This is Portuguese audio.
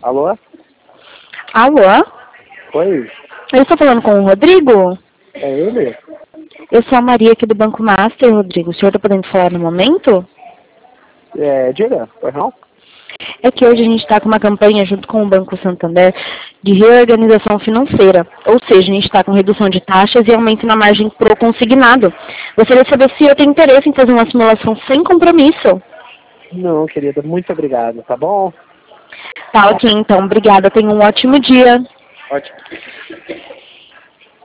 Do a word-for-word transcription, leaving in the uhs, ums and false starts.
Alô? Alô? Oi? Eu estou falando com o Rodrigo? É ele? Eu sou a Maria aqui do Banco Master, Rodrigo. O senhor está podendo falar no momento? É, diga, pois não? É que hoje a gente está com uma campanha junto com o Banco Santander de reorganização financeira. Ou seja, a gente está com redução de taxas e aumento na margem pro consignado. Gostaria de saber se eu tenho interesse em fazer uma simulação sem compromisso. Não, querida, muito obrigado, tá bom? Tá, ok, então. Obrigada. Tenha um ótimo dia. Ótimo.